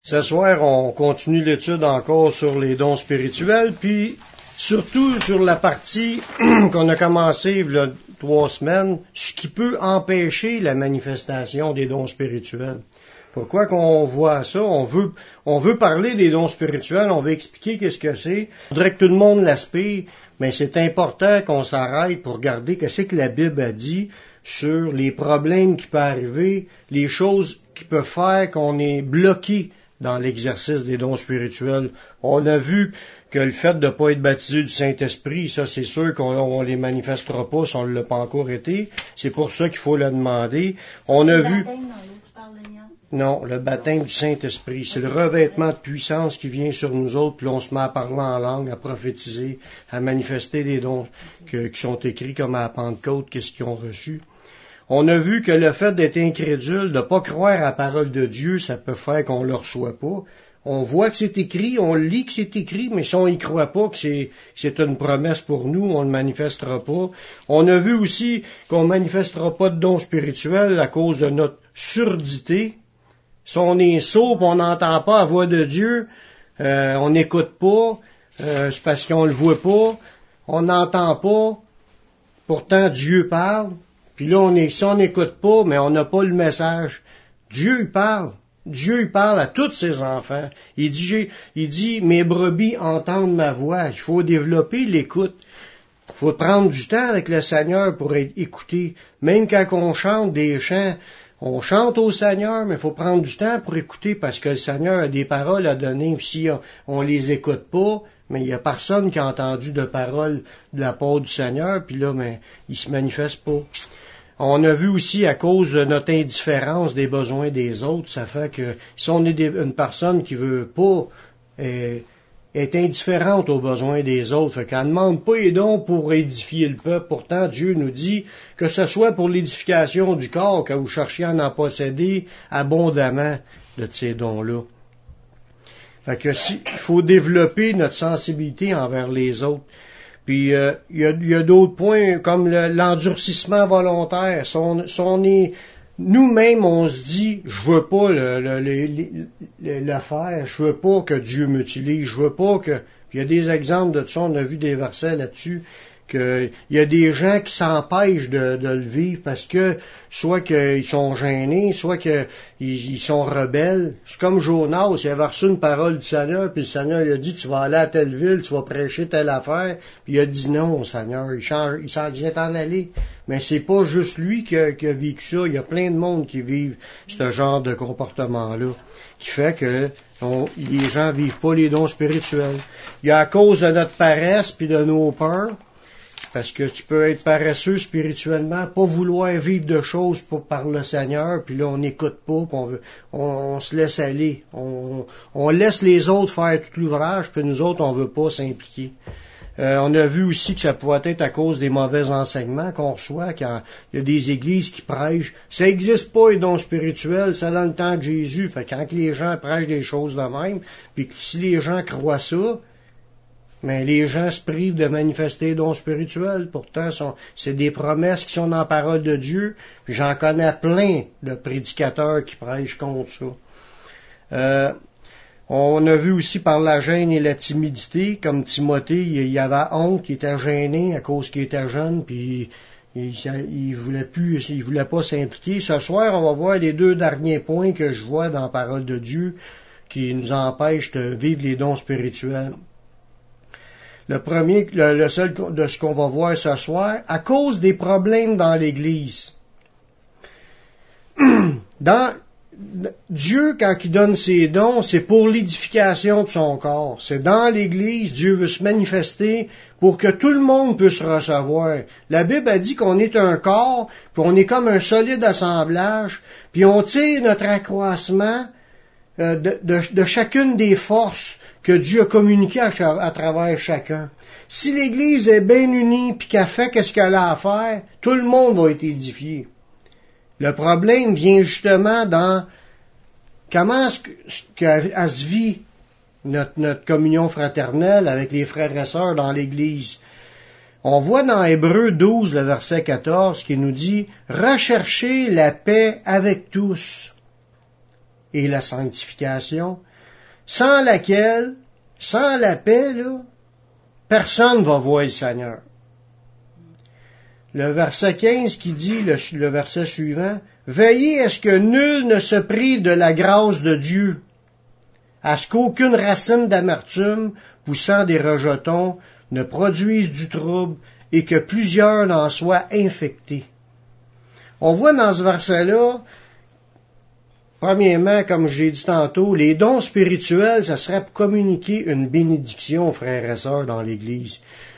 Ce soir, on continue l'étude encore sur les dons spirituels, puis surtout sur la partie qu'on a commencé il y a 3 semaines, ce qui peut empêcher la manifestation des dons spirituels. Pourquoi qu'on voit ça? On veut parler des dons spirituels, on veut expliquer qu'est-ce que c'est. On voudrait que tout le monde l'aspire, mais c'est important qu'on s'arrête pour regarder qu'est-ce que la Bible a dit sur les problèmes qui peuvent arriver, les choses qui peuvent faire qu'on est bloqué dans l'exercice des dons spirituels. On a vu que le fait de ne pas être baptisé du Saint-Esprit, ça c'est sûr qu'on les manifestera pas si on ne l'a pas encore été. C'est pour ça qu'il faut le demander. On a vu... Non, le baptême du Saint-Esprit, c'est le revêtement de puissance qui vient sur nous autres, puis on se met à parler en langue, à prophétiser, à manifester des dons qui sont écrits comme à la Pentecôte, qu'est-ce qu'ils ont reçu. On a vu que le fait d'être incrédule, de ne pas croire à la parole de Dieu, ça peut faire qu'on ne le reçoit pas. On voit que c'est écrit, on lit que c'est écrit, mais si on y croit pas que c'est une promesse pour nous, on ne le manifestera pas. On a vu aussi qu'on ne manifestera pas de dons spirituels à cause de notre surdité. Si on est sourd et on n'entend pas la voix de Dieu, on n'écoute pas, c'est parce qu'on le voit pas, on n'entend pas, pourtant Dieu parle. Puis là, si on n'écoute pas, mais on n'a pas le message. Dieu, il parle. Dieu, il parle à tous ses enfants. Il dit, mes brebis entendent ma voix. Il faut développer l'écoute. Il faut prendre du temps avec le Seigneur pour écouter. Même quand on chante des chants, on chante au Seigneur, mais il faut prendre du temps pour écouter parce que le Seigneur a des paroles à donner. Puis si on les écoute pas, mais il n'y a personne qui a entendu de paroles de la part du Seigneur, puis là, mais il se manifeste pas. On a vu aussi, à cause de notre indifférence des besoins des autres, ça fait que si on est une personne qui veut pas est indifférente aux besoins des autres, fait qu'elle ne demande pas les dons pour édifier le peuple. Pourtant, Dieu nous dit que ce soit pour l'édification du corps, que vous cherchiez à en posséder abondamment de ces dons-là. Fait que il faut développer notre sensibilité envers les autres. Puis il y a d'autres points comme l'endurcissement volontaire. Si on est nous-mêmes, on se dit, je veux pas le faire, je veux pas que Dieu m'utilise, je veux pas que. Puis il y a des exemples de ça, on a vu des versets là-dessus. Il y a des gens qui s'empêchent de le vivre parce que soit qu'ils sont gênés, soit qu'ils sont rebelles. C'est comme Jonas, il avait reçu une parole du Seigneur, puis le Seigneur lui a dit, tu vas aller à telle ville, tu vas prêcher telle affaire, puis il a dit non au Seigneur, il s'en disait en aller. Mais c'est pas juste lui qui a vécu ça, il y a plein de monde qui vivent ce genre de comportement-là, qui fait que les gens vivent pas les dons spirituels. Il y a à cause de notre paresse puis de nos peurs. Parce que tu peux être paresseux spirituellement, pas vouloir vivre de choses par le Seigneur, puis là on n'écoute pas, puis on se laisse aller. On laisse les autres faire tout l'ouvrage, puis nous autres on veut pas s'impliquer. On a vu aussi que ça pouvait être à cause des mauvais enseignements qu'on reçoit, quand il y a des églises qui prêchent. Ça n'existe pas les dons spirituels, c'est dans le temps de Jésus. Fait quand les gens prêchent des choses de même, puis que si les gens croient ça, mais les gens se privent de manifester les dons spirituels. Pourtant, c'est des promesses qui sont dans la parole de Dieu. Puis j'en connais plein de prédicateurs qui prêchent contre ça. On a vu aussi par la gêne et la timidité, comme Timothée, il avait honte, il était gêné à cause qu'il était jeune, puis il voulait pas s'impliquer. Ce soir, on va voir les 2 derniers points que je vois dans la parole de Dieu qui nous empêchent de vivre les dons spirituels. Le premier, le seul de ce qu'on va voir ce soir, à cause des problèmes dans l'Église. Dieu, quand il donne ses dons, c'est pour l'édification de son corps. C'est dans l'Église, Dieu veut se manifester pour que tout le monde puisse recevoir. La Bible a dit qu'on est un corps, puis on est comme un solide assemblage, puis on tire notre accroissement de chacune des forces que Dieu a communiquées à travers chacun. Si l'Église est bien unie puis qu'elle fait qu'est-ce qu'elle a à faire, tout le monde va être édifié. Le problème vient justement dans comment est-ce qu'elle se vit notre communion fraternelle avec les frères et sœurs dans l'Église. On voit dans Hébreux 12, le verset 14, qui nous dit « Recherchez la paix avec tous et la sanctification, sans laquelle, sans la paix, là, personne ne va voir le Seigneur. Le verset 15 qui dit, le verset suivant, « Veillez à ce que nul ne se prive de la grâce de Dieu, à ce qu'aucune racine d'amertume poussant des rejetons ne produise du trouble et que plusieurs n'en soient infectés. » On voit dans ce verset-là, premièrement, comme j'ai dit tantôt, les dons spirituels, ça serait pour communiquer une bénédiction, frères et sœurs, dans l'Église.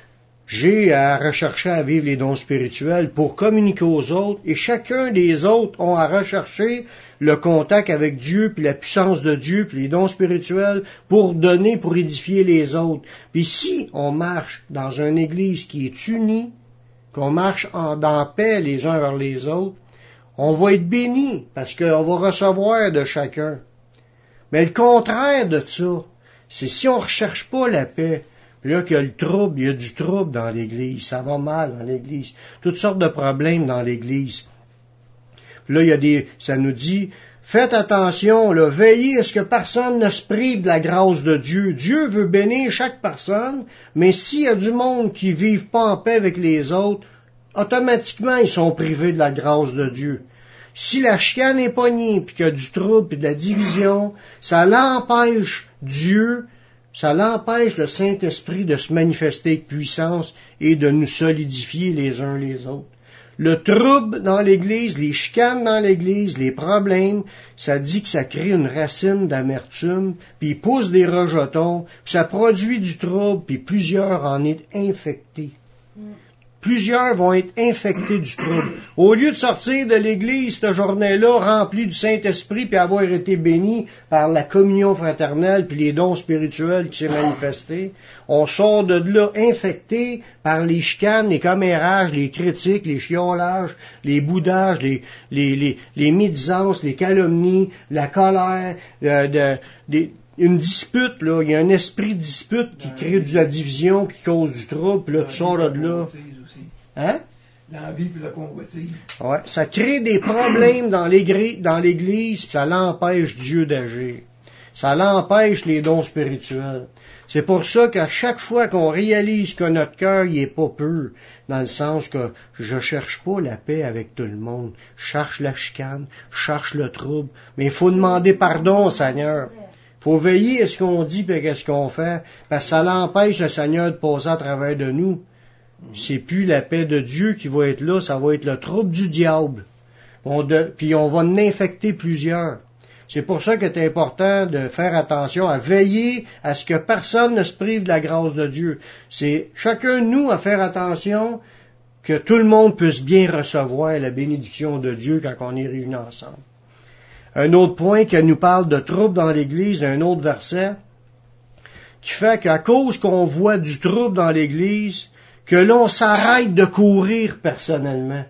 J'ai à rechercher à vivre les dons spirituels pour communiquer aux autres, et chacun des autres ont à rechercher le contact avec Dieu, puis la puissance de Dieu, puis les dons spirituels pour donner, pour édifier les autres. Puis si on marche dans une Église qui est unie, qu'on marche dans paix les uns vers les autres, on va être béni, parce qu'on va recevoir de chacun. Mais le contraire de ça, c'est si on ne recherche pas la paix, puis là qu'il y a le trouble, il y a du trouble dans l'Église, ça va mal dans l'Église, toutes sortes de problèmes dans l'Église. Puis là, ça nous dit, faites attention, là, veillez à ce que personne ne se prive de la grâce de Dieu. Dieu veut bénir chaque personne, mais s'il y a du monde qui ne vivent pas en paix avec les autres, automatiquement, ils sont privés de la grâce de Dieu. Si la chicane est pognée, puis qu'il y a du trouble, puis de la division, ça l'empêche Dieu, ça l'empêche le Saint-Esprit de se manifester avec puissance et de nous solidifier les uns les autres. Le trouble dans l'Église, les chicanes dans l'Église, les problèmes, ça dit que ça crée une racine d'amertume, puis il pousse des rejetons, puis ça produit du trouble, puis plusieurs en sont infectés. Plusieurs vont être infectés du trouble. Au lieu de sortir de l'Église cette journée-là remplie du Saint-Esprit puis avoir été béni par la communion fraternelle puis les dons spirituels qui s'est manifestés, on sort de là infecté par les chicanes, les commérages, les critiques, les chiolages, les boudages, les médisances, les calomnies, la colère, une dispute, là, il y a un esprit de dispute qui crée de la division, qui cause du trouble, puis là, tu sors de là. Hein? L'envie et la convoitise. Ouais, ça crée des problèmes dans l'Église, ça l'empêche Dieu d'agir. Ça l'empêche les dons spirituels. C'est pour ça qu'à chaque fois qu'on réalise que notre cœur il est pas pur, dans le sens que je cherche pas la paix avec tout le monde, je cherche la chicane, je cherche le trouble, mais il faut demander pardon au Seigneur. Il faut veiller à ce qu'on dit et à ce qu'on fait, parce que ça l'empêche le Seigneur de passer à travers de nous. C'est plus la paix de Dieu qui va être là, ça va être le trouble du diable. Puis on va en infecter plusieurs. C'est pour ça que c'est important de faire attention à veiller à ce que personne ne se prive de la grâce de Dieu. C'est chacun de nous à faire attention que tout le monde puisse bien recevoir la bénédiction de Dieu quand on est réunis ensemble. Un autre point qui nous parle de trouble dans l'Église, un autre verset, qui fait qu'à cause qu'on voit du trouble dans l'Église, que l'on s'arrête de courir personnellement.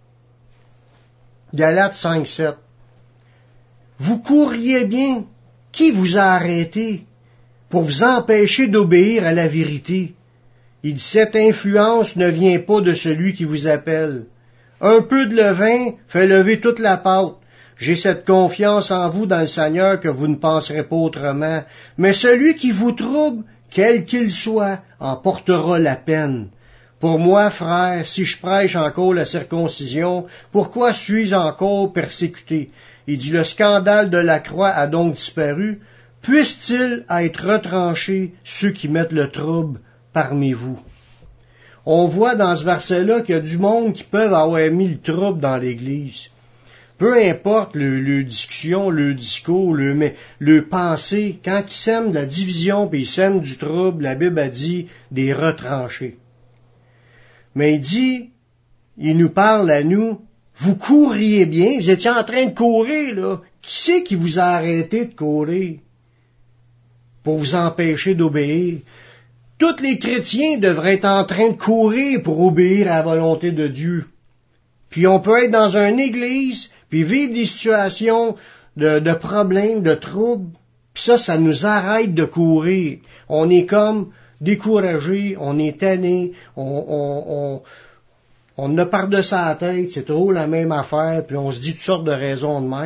Galates 5:7. Vous courriez bien. Qui vous a arrêté pour vous empêcher d'obéir à la vérité? Il dit, cette influence ne vient pas de celui qui vous appelle. Un peu de levain fait lever toute la pâte. J'ai cette confiance en vous dans le Seigneur que vous ne penserez pas autrement. Mais celui qui vous trouble, quel qu'il soit, en portera la peine. Pour moi, frère, si je prêche encore la circoncision, pourquoi suis-je encore persécuté? Il dit, le scandale de la croix a donc disparu. Puisse-t-il être retranché ceux qui mettent le trouble parmi vous? On voit dans ce verset-là qu'il y a du monde qui peuvent avoir mis le trouble dans l'Église. Peu importe le discussion, le discours, le pensée, quand ils sèment de la division puis ils sèment du trouble, la Bible a dit des retranchés. Mais il nous parle à nous, vous courriez bien, vous étiez en train de courir, là. Qui c'est qui vous a arrêté de courir pour vous empêcher d'obéir? Tous les chrétiens devraient être en train de courir pour obéir à la volonté de Dieu. Puis on peut être dans une église, puis vivre des situations de problèmes, de troubles, puis ça nous arrête de courir. On est comme découragé, on est tanné, on a par-dessus la tête, c'est toujours la même affaire, puis on se dit toutes sortes de raisons de même.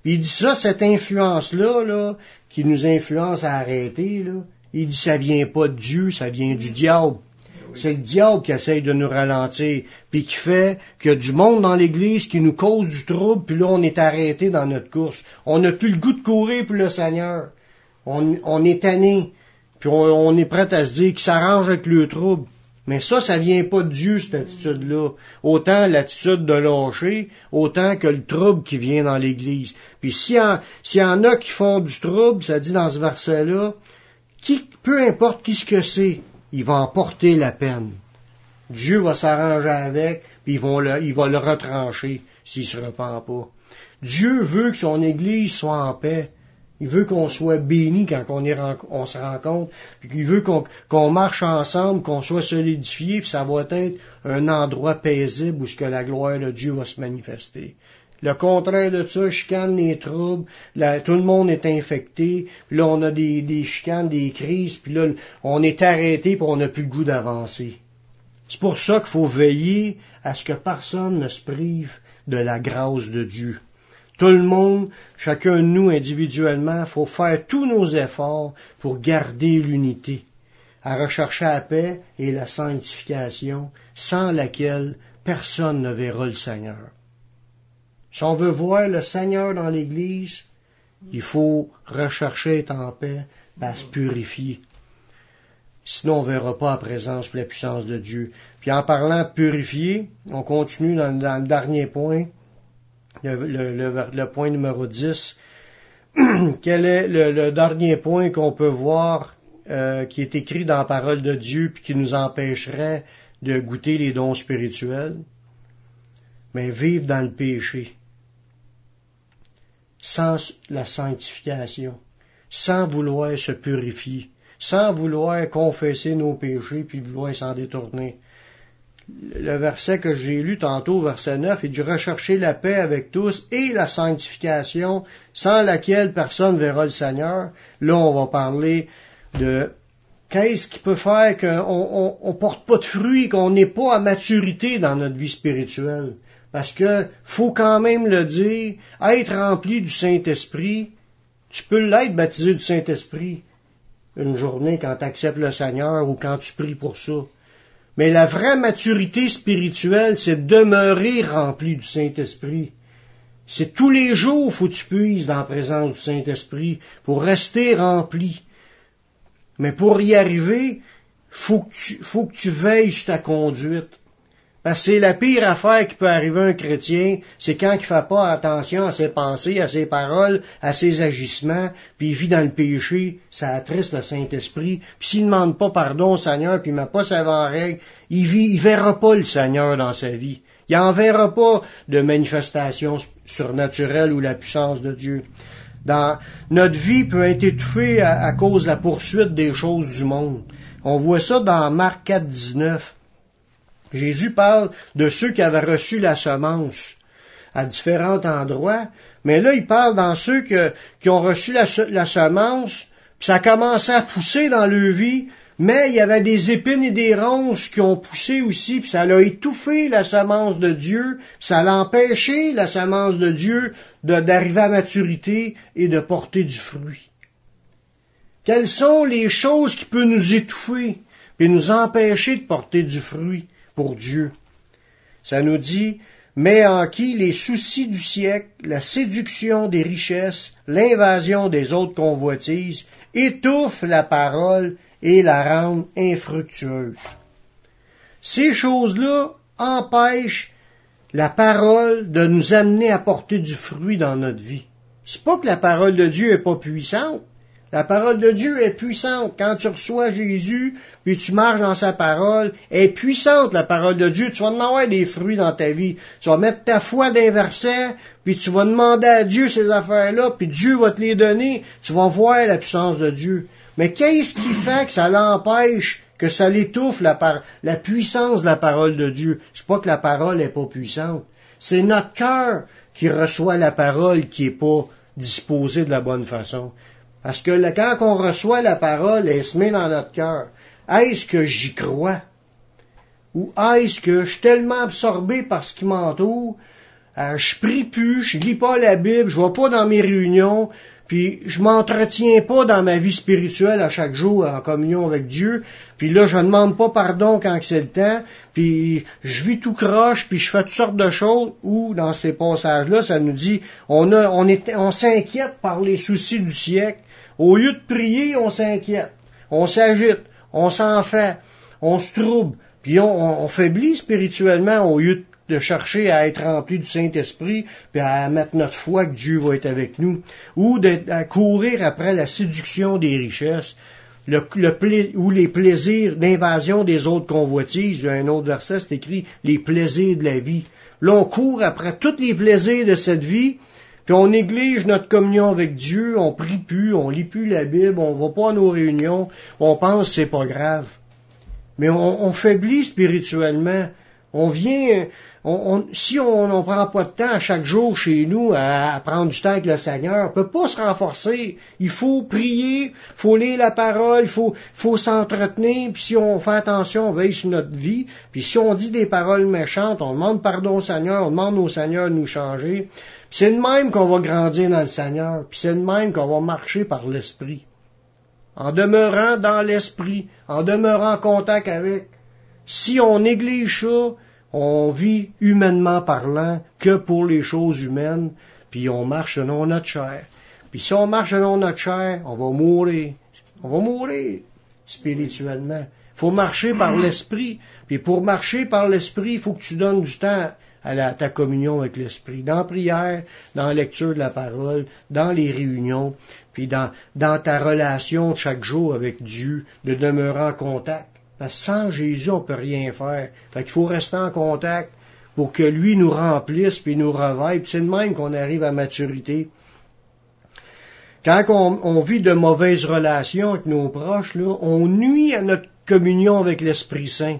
Puis il dit ça, cette influence-là, là, qui nous influence à arrêter, là, il dit ça vient pas de Dieu, ça vient du diable. C'est le diable qui essaye de nous ralentir, puis qui fait qu'il y a du monde dans l'Église qui nous cause du trouble, puis là, on est arrêté dans notre course. On n'a plus le goût de courir pour le Seigneur. On est tanné, puis on est prêt à se dire qu'il s'arrange avec le trouble. Mais ça vient pas de Dieu, cette attitude-là. Autant l'attitude de lâcher, autant que le trouble qui vient dans l'Église. Puis s'il y en a qui font du trouble, ça dit dans ce verset-là, peu importe qui ce que c'est, il va en porter la peine. Dieu va s'arranger avec, puis il va le retrancher s'il se repent pas. Dieu veut que son Église soit en paix. Il veut qu'on soit béni quand on se rencontre, puis il veut qu'on marche ensemble, qu'on soit solidifié, puis ça va être un endroit paisible où ce que la gloire de Dieu va se manifester. Le contraire de ça, chicane, les troubles, tout le monde est infecté, puis là on a des chicanes, des crises, puis là on est arrêté, puis on n'a plus le goût d'avancer. C'est pour ça qu'il faut veiller à ce que personne ne se prive de la grâce de Dieu. Tout le monde, chacun de nous individuellement, faut faire tous nos efforts pour garder l'unité, à rechercher la paix et la sanctification, sans laquelle personne ne verra le Seigneur. Si on veut voir le Seigneur dans l'Église, il faut rechercher être en paix, à se purifier. Sinon, on ne verra pas la présence et la puissance de Dieu. Puis en parlant de purifier, on continue dans le dernier point, le point numéro 10. Quel est le dernier point qu'on peut voir qui est écrit dans la parole de Dieu puis qui nous empêcherait de goûter les dons spirituels? Mais vivre dans le péché, sans la sanctification, sans vouloir se purifier, sans vouloir confesser nos péchés puis vouloir s'en détourner. Le verset que j'ai lu tantôt, verset 9, il dit « Recherchez la paix avec tous et la sanctification, sans laquelle personne verra le Seigneur. » Là, on va parler de qu'est-ce qui peut faire qu'on porte pas de fruits, qu'on n'est pas à maturité dans notre vie spirituelle. Parce que faut quand même le dire, être rempli du Saint-Esprit, tu peux l'être baptisé du Saint-Esprit une journée quand tu acceptes le Seigneur ou quand tu pries pour ça. Mais la vraie maturité spirituelle, c'est demeurer rempli du Saint-Esprit. C'est tous les jours faut que tu puises dans la présence du Saint-Esprit pour rester rempli. Mais pour y arriver, faut que tu veilles sur ta conduite. Parce que c'est la pire affaire qui peut arriver à un chrétien, c'est quand il ne fait pas attention à ses pensées, à ses paroles, à ses agissements, puis il vit dans le péché, ça attriste le Saint-Esprit. Puis s'il ne demande pas pardon au Seigneur, puis il ne met pas sa vie en règle, il verra pas le Seigneur dans sa vie. Il n'en verra pas de manifestation surnaturelle ou la puissance de Dieu. Notre vie peut être étouffée à cause de la poursuite des choses du monde. On voit ça dans Marc 4, 19. Jésus parle de ceux qui avaient reçu la semence à différents endroits, mais là, il parle dans ceux qui ont reçu la semence, puis ça a commencé à pousser dans leur vie, mais il y avait des épines et des ronces qui ont poussé aussi, puis ça l'a étouffé la semence de Dieu, ça l'a empêché la semence de Dieu d'arriver à maturité et de porter du fruit. Quelles sont les choses qui peuvent nous étouffer et nous empêcher de porter du fruit pour Dieu? Ça nous dit, mais en qui les soucis du siècle, la séduction des richesses, l'invasion des autres convoitises, étouffent la parole et la rendent infructueuse. Ces choses-là empêchent la parole de nous amener à porter du fruit dans notre vie. C'est pas que la parole de Dieu est pas puissante. La parole de Dieu est puissante. Quand tu reçois Jésus, puis tu marches dans sa parole, elle est puissante, la parole de Dieu. Tu vas en avoir des fruits dans ta vie. Tu vas mettre ta foi d'un verset, puis tu vas demander à Dieu ces affaires-là, puis Dieu va te les donner. Tu vas voir la puissance de Dieu. Mais qu'est-ce qui fait que ça l'empêche, que ça l'étouffe, la puissance de la parole de Dieu? C'est pas que la parole n'est pas puissante. C'est notre cœur qui reçoit la parole qui est pas disposé de la bonne façon. Parce que quand on reçoit la parole, elle se met dans notre cœur. Est-ce que j'y crois? Ou est-ce que je suis tellement absorbé par ce qui m'entoure Je prie plus, je lis pas la Bible, je vais pas dans mes réunions, puis je m'entretiens pas dans ma vie spirituelle à chaque jour en communion avec Dieu, puis là je demande pas pardon quand c'est le temps, puis je vis tout croche, puis je fais toutes sortes de choses, où dans ces passages-là, ça nous dit, on s'inquiète par les soucis du siècle. Au lieu de prier, on s'inquiète, on s'agite, on s'en fait, on se trouble, puis on faiblit spirituellement au lieu de chercher à être rempli du Saint-Esprit, puis à mettre notre foi que Dieu va être avec nous, ou à courir après la séduction des richesses, ou les plaisirs d'invasion des autres convoitises. Il y a un autre verset, c'est écrit « les plaisirs de la vie ». Là, on court après tous les plaisirs de cette vie, puis on néglige notre communion avec Dieu, on prie plus, on lit plus la Bible, on va pas à nos réunions, on pense que c'est pas grave. Mais on faiblit spirituellement. On vient, si on ne prend pas de temps à chaque jour chez nous à prendre du temps avec le Seigneur, on peut pas se renforcer. Il faut prier, faut lire la parole, faut s'entretenir, puis si on fait attention, on veille sur notre vie, puis si on dit des paroles méchantes, on demande pardon au Seigneur, on demande au Seigneur de nous changer. Puis c'est de même qu'on va grandir dans le Seigneur, puis c'est de même qu'on va marcher par l'Esprit. En demeurant dans l'Esprit, en demeurant en contact avec. Si on néglige ça, on vit humainement parlant que pour les choses humaines, puis on marche selon notre chair. Puis si on marche selon notre chair, on va mourir. On va mourir spirituellement. Il faut marcher par l'Esprit. Puis pour marcher par l'Esprit, il faut que tu donnes du temps à ta communion avec l'Esprit. Dans la prière, dans la lecture de la parole, dans les réunions, puis dans ta relation chaque jour avec Dieu, de demeurer en contact. Parce que sans Jésus, on peut rien faire. Fait qu'il faut rester en contact pour que lui nous remplisse puis nous revêt. Puis c'est de même qu'on arrive à maturité. Quand on vit de mauvaises relations avec nos proches, là, on nuit à notre communion avec l'Esprit Saint.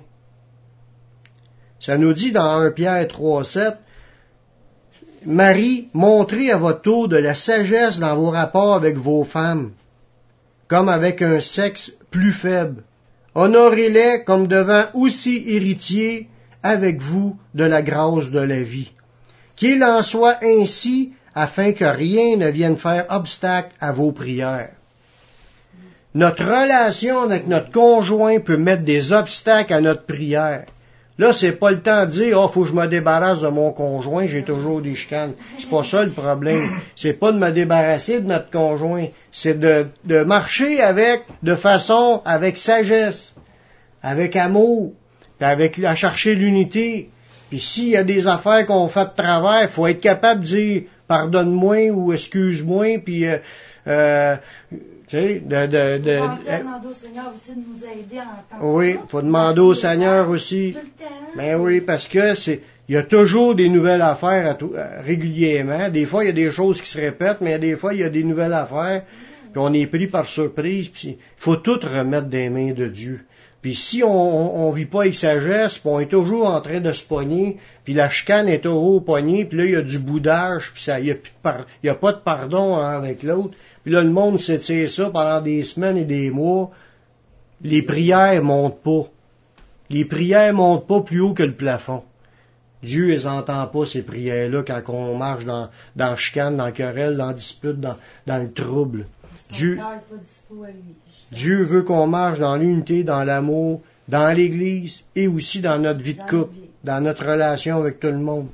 Ça nous dit dans 1 Pierre 3,7, « Marie, montrez à votre tour de la sagesse dans vos rapports avec vos femmes, comme avec un sexe plus faible. Honorez-les comme devant aussi héritiers avec vous de la grâce de la vie. Qu'il en soit ainsi afin que rien ne vienne faire obstacle à vos prières. » Notre relation avec notre conjoint peut mettre des obstacles à notre prière. Là, c'est pas le temps de dire, faut que je me débarrasse de mon conjoint, j'ai toujours des chicanes. C'est pas ça le problème. C'est pas de me débarrasser de notre conjoint. C'est de marcher avec sagesse, avec amour, puis à chercher l'unité. Puis s'il y a des affaires qu'on fait de travers, faut être capable de dire, pardonne-moi ou excuse-moi, puis tu sais, demander au Seigneur aussi de nous aider à entendre. Oui, faut demander au Seigneur aussi. Ben oui, parce que il y a toujours des nouvelles affaires régulièrement. Des fois, il y a des choses qui se répètent, mais des fois, il y a des nouvelles affaires. Puis on est pris par surprise. Puis il faut tout remettre des mains de Dieu. Puis si on vit pas avec sagesse, puis on est toujours en train de se pogner, puis la chicane est toujours au poignet, puis là, il y a du boudage, puis il y a pas de pardon avec l'autre. Puis là, le monde s'étire ça pendant des semaines et des mois. Les prières montent pas. Les prières montent pas plus haut que le plafond. Dieu les entend pas, ces prières-là, quand on marche dans chicane, dans querelle, dans dispute, dans le trouble. Dieu veut qu'on marche dans l'unité, dans l'amour, dans l'Église et aussi dans notre vie de couple, dans notre relation avec tout le monde.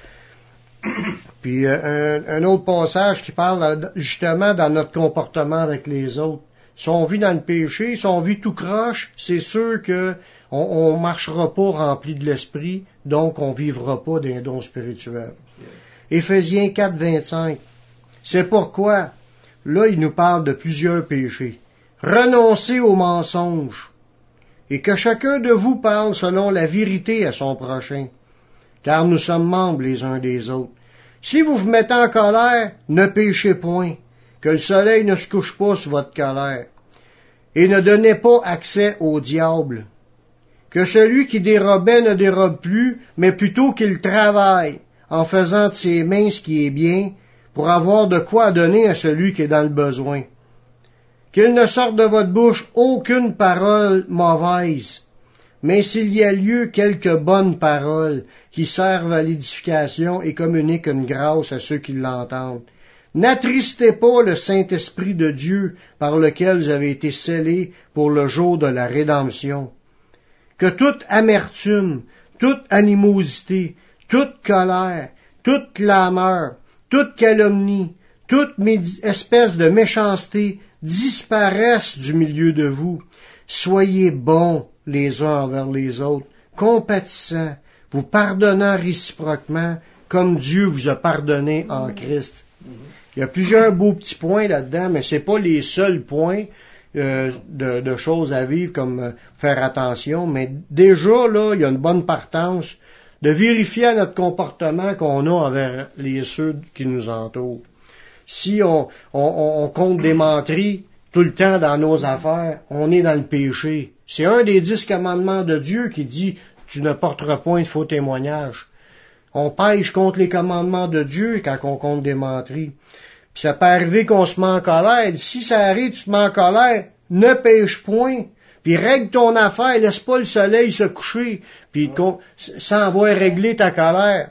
Puis un autre passage qui parle justement dans notre comportement avec les autres. Si on vit dans le péché, si on vit tout croche, c'est sûr que on marchera pas rempli de l'esprit, donc on vivra pas d'un don spirituel. Éphésiens 4:25. C'est pourquoi, là, il nous parle de plusieurs péchés. Renoncez aux mensonges, et que chacun de vous parle selon la vérité à son prochain, car nous sommes membres les uns des autres. Si vous vous mettez en colère, ne péchez point, que le soleil ne se couche pas sur votre colère, et ne donnez pas accès au diable. Que celui qui dérobait ne dérobe plus, mais plutôt qu'il travaille, en faisant de ses mains ce qui est bien, pour avoir de quoi donner à celui qui est dans le besoin. Qu'il ne sorte de votre bouche aucune parole mauvaise, Mais s'il y a lieu quelques bonnes paroles qui servent à l'édification et communiquent une grâce à ceux qui l'entendent, n'attristez pas le Saint-Esprit de Dieu par lequel vous avez été scellés pour le jour de la rédemption. Que toute amertume, toute animosité, toute colère, toute clameur, toute calomnie, toute espèce de méchanceté disparaissent du milieu de vous. Soyez bons les uns envers les autres, compatissants, vous pardonnant réciproquement, comme Dieu vous a pardonné en Christ. Il y a plusieurs beaux petits points là-dedans, mais c'est pas les seuls points de choses à vivre comme faire attention, mais déjà là, il y a une bonne partance de vérifier notre comportement qu'on a envers ceux qui nous entourent. Si on compte des menteries tout le temps dans nos affaires, on est dans le péché. C'est un des 10 commandements de Dieu qui dit « Tu ne porteras point de faux témoignages ». On pêche contre les commandements de Dieu quand on compte des menteries. Puis ça peut arriver qu'on se met en colère. Si ça arrive, tu te mets en colère, ne pêche point. Puis règle ton affaire, laisse pas le soleil se coucher. Puis sans avoir réglé ta colère.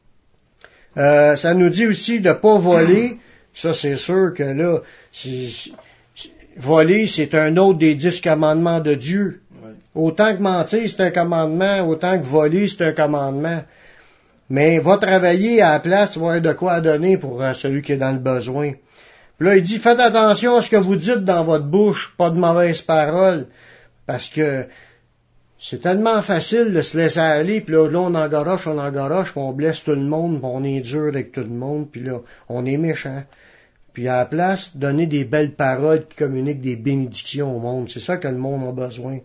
Ça nous dit aussi de pas voler. Ça, c'est sûr que là, voler, c'est un autre des 10 commandements de Dieu. Ouais. Autant que mentir, c'est un commandement. Autant que voler, c'est un commandement. Mais va travailler à la place, tu vas avoir de quoi donner pour celui qui est dans le besoin. Puis là, il dit, faites attention à ce que vous dites dans votre bouche, pas de mauvaises paroles, parce que c'est tellement facile de se laisser aller, puis là on engoroche, puis on blesse tout le monde, puis on est dur avec tout le monde, puis là, on est méchant. Puis à la place, donner des belles paroles qui communiquent des bénédictions au monde. C'est ça que le monde a besoin.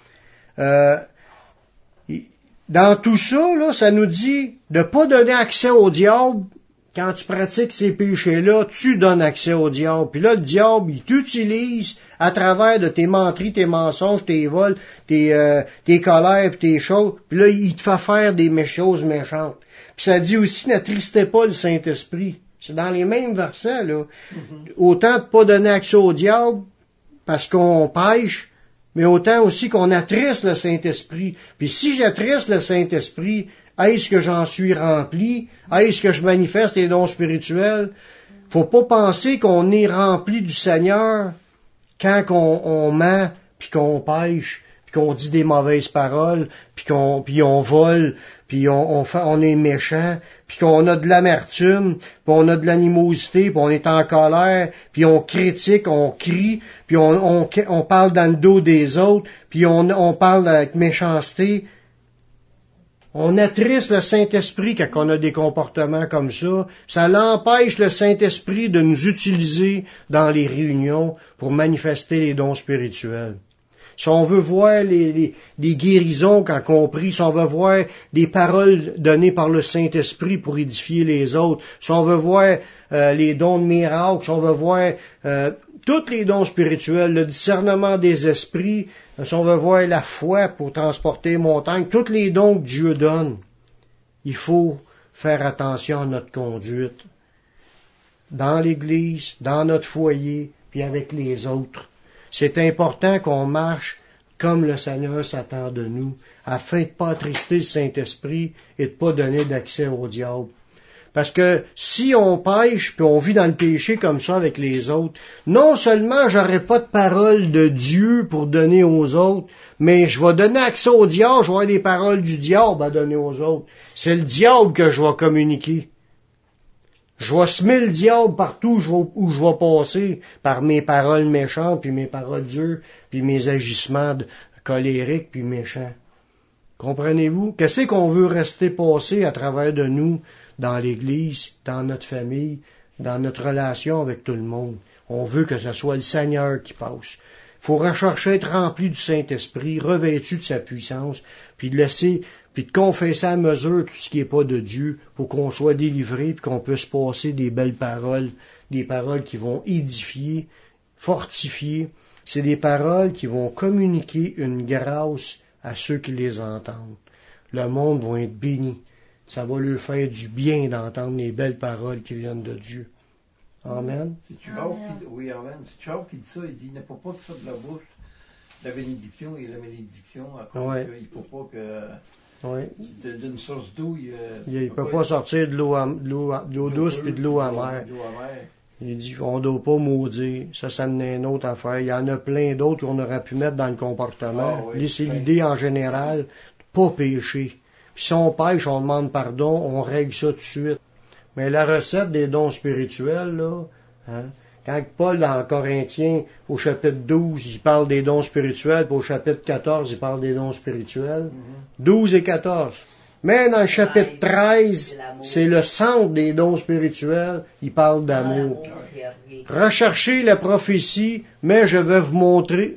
Dans tout ça, là, ça nous dit de pas donner accès au diable. Quand tu pratiques ces péchés-là, tu donnes accès au diable. Puis là, le diable, il t'utilise à travers de tes menteries, tes mensonges, tes vols, tes colères, puis tes choses. Puis là, il te fait faire des choses méchantes. Puis ça dit aussi, n'attristez pas le Saint-Esprit. C'est dans les mêmes versets, là. Mm-hmm. Autant de pas donner accès au diable parce qu'on pêche, mais autant aussi qu'on attriste le Saint-Esprit. Puis si j'attriste le Saint-Esprit, est-ce que j'en suis rempli? Est-ce que je manifeste les dons spirituels? Faut pas penser qu'on est rempli du Seigneur quand on ment, puis qu'on pêche, puis qu'on dit des mauvaises paroles, puis on vole, puis on est méchant, puis qu'on a de l'amertume, puis on a de l'animosité, puis on est en colère, puis on critique, on crie, puis on parle dans le dos des autres, puis on parle avec méchanceté. On attriste le Saint-Esprit quand on a des comportements comme ça. Ça l'empêche le Saint-Esprit de nous utiliser dans les réunions pour manifester les dons spirituels. Si on veut voir des guérisons quand compris, si on veut voir des paroles données par le Saint-Esprit pour édifier les autres, si on veut voir les dons de miracles, si on veut voir tous les dons spirituels, le discernement des esprits, si on veut voir la foi pour transporter les montagnes, tous les dons que Dieu donne, il faut faire attention à notre conduite dans l'Église, dans notre foyer, puis avec les autres. C'est important qu'on marche comme le Seigneur s'attend de nous, afin de ne pas attrister le Saint-Esprit et de ne pas donner d'accès au diable. Parce que si on pêche puis on vit dans le péché comme ça avec les autres, non seulement j'aurai pas de parole de Dieu pour donner aux autres, mais je vais donner accès au diable, je vais avoir des paroles du diable à donner aux autres. C'est le diable que je vais communiquer. Je vais semer le diable partout où je vais passer par mes paroles méchantes, puis mes paroles dures, puis mes agissements colériques, puis méchants. Comprenez-vous? Qu'est-ce qu'on veut rester passé à travers de nous dans l'Église, dans notre famille, dans notre relation avec tout le monde? On veut que ce soit le Seigneur qui passe. Il faut rechercher être rempli du Saint-Esprit, revêtu de sa puissance, puis de confesser à mesure tout ce qui n'est pas de Dieu, pour qu'on soit délivré, puis qu'on puisse passer des belles paroles, des paroles qui vont édifier, fortifier. C'est des paroles qui vont communiquer une grâce à ceux qui les entendent. Le monde va être béni. Ça va leur faire du bien d'entendre les belles paroles qui viennent de Dieu. Amen. C'est Charles qui dit ça, il dit, n'a pas de ça de la bouche. la bénédiction et la malédiction. Après, Ouais. il ne faut pas que Oui. d'une source d'eau, Il ne peut pas sortir de l'eau douce puis de l'eau amère. De l'eau amère. Il dit, on ne doit pas maudire. Ça en est une autre affaire. Il y en a plein d'autres qu'on aurait pu mettre dans le comportement. Ah oui, C'est plein. l'idée en général, pas pécher. Puis si on pêche, on demande pardon, on règle ça tout de suite. Mais la recette des dons spirituels, là, hein, quand Paul, dans Corinthiens, au chapitre 12, il parle des dons spirituels, puis au chapitre 14, il parle des dons spirituels. 12 et 14. Mais dans le chapitre 13, c'est le centre des dons spirituels, il parle d'amour. Recherchez la prophétie, mais je vais vous montrer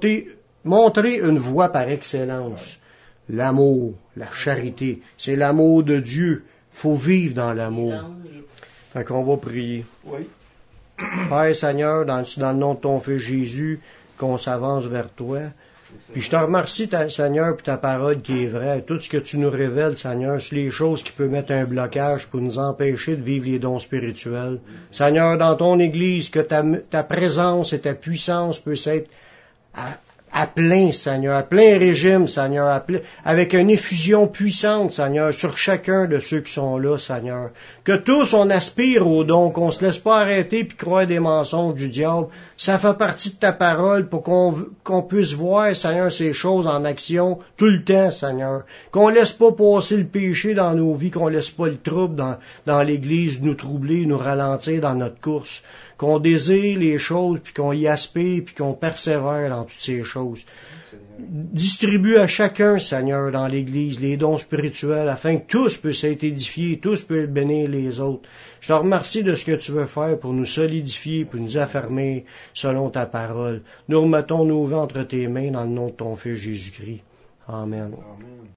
une voie par excellence. L'amour, la charité, c'est l'amour de Dieu. Faut vivre dans l'amour. Fait qu'on va prier. Oui. Père Seigneur, dans le nom de ton Fils Jésus, qu'on s'avance vers toi. Puis je te remercie, Seigneur, pour ta parole qui est vraie. Tout ce que tu nous révèles, Seigneur, sur les choses qui peuvent mettre un blocage pour nous empêcher de vivre les dons spirituels. Seigneur, dans ton Église, que ta présence et ta puissance puissent être à plein, Seigneur, à plein régime, Seigneur, avec une effusion puissante, Seigneur, sur chacun de ceux qui sont là, Seigneur. Que tous on aspire au don, qu'on se laisse pas arrêter puis croire des mensonges du diable. Ça fait partie de ta parole pour qu'on puisse voir, Seigneur, ces choses en action tout le temps, Seigneur. Qu'on laisse pas passer le péché dans nos vies, qu'on laisse pas le trouble dans l'Église nous troubler, nous ralentir dans notre course. Qu'on désire les choses, puis qu'on y aspire, puis qu'on persévère dans toutes ces choses. Distribue à chacun, Seigneur, dans l'Église, les dons spirituels, afin que tous puissent être édifiés, tous puissent bénir les autres. Je te remercie de ce que tu veux faire pour nous solidifier, pour nous affermir selon ta parole. Nous remettons nos vies entre tes mains dans le nom de ton Fils Jésus-Christ. Amen. Amen.